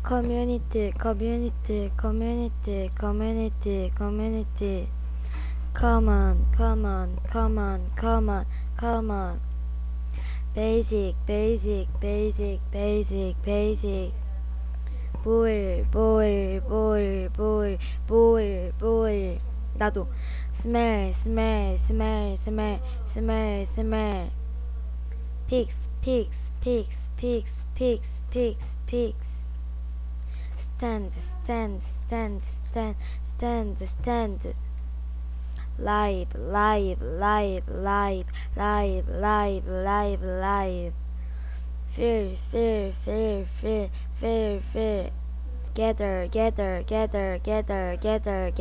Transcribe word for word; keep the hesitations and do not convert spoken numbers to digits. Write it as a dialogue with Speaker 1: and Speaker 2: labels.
Speaker 1: community, community, community, community, community. Come on, come on, come on, come on, come on. Basic, basic, basic, basic, basic. 볼, 볼, 볼, 볼, 볼, 볼. 나도. smell, smell, smell, smell, smell, smell. pigs, pigs, pigs, pigs, pigs, pigs, pigs. stand, stand, stand, stand, stand, stand. live, live, live, live, live, live, live, live. fear, fear, fear, fear, fear, fear. gather, gather, gather, gather, gather, gather.